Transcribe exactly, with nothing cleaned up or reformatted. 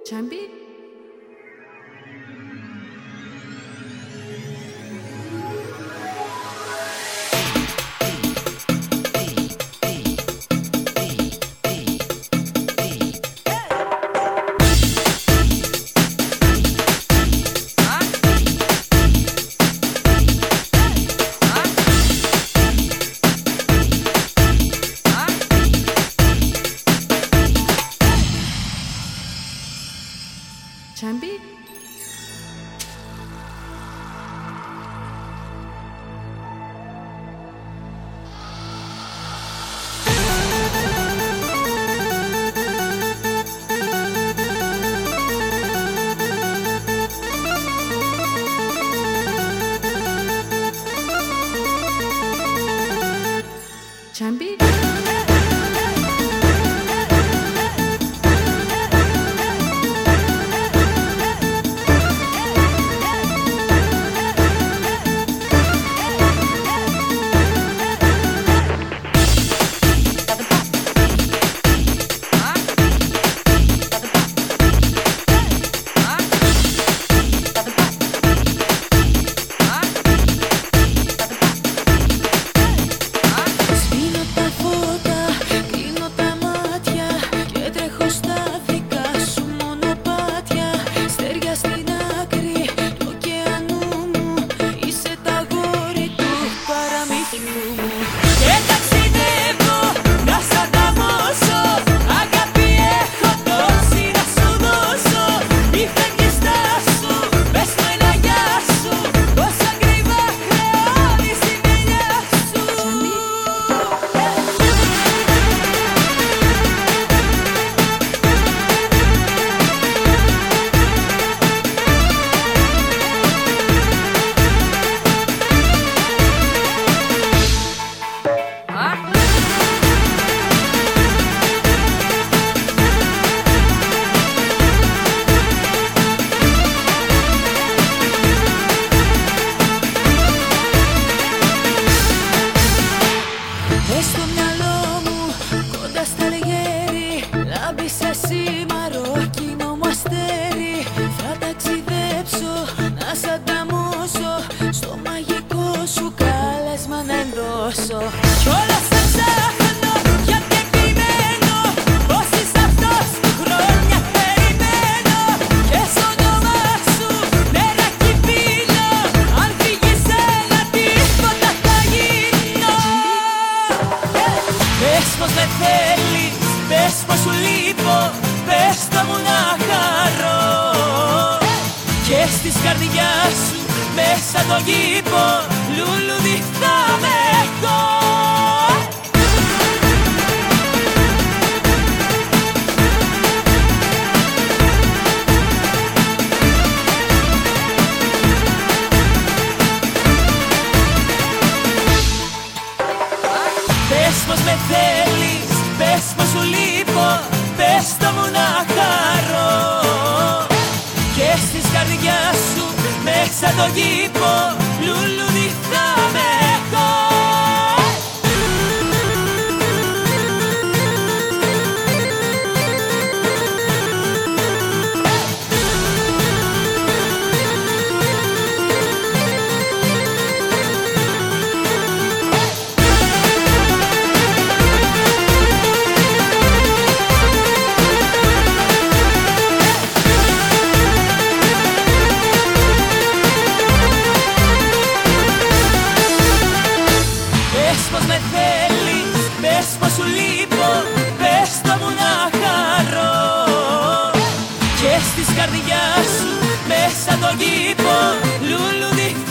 Chambi. Chambi. Chambi. Κι όλα σε ψάχνω γιατί επιμένω πως είσαι αυτός που χρόνια περιμένω. Και στο όνομά σου νεράκι πίνω. Αν φύγεις ένα τίποτα θα γίνω. Πες πως με θέλεις, πες πως σου λείπω. Πες το μου να χαρώ. Και στις καρδιάς σου μέσα το κήπο λουλούδι θα με έχω. Πες πως με θέλεις, πες πως σου λείπω. Πες το μου να χαρώ. Και στις καρδιάς σου μέσα το κήπο λουλούδι θα με έχω. Πως με θέλεις, πες πως σου λείπω. Πες το μου να χαρώ. Και στις καρδιάς σου μέσα το κήπο λουλούδι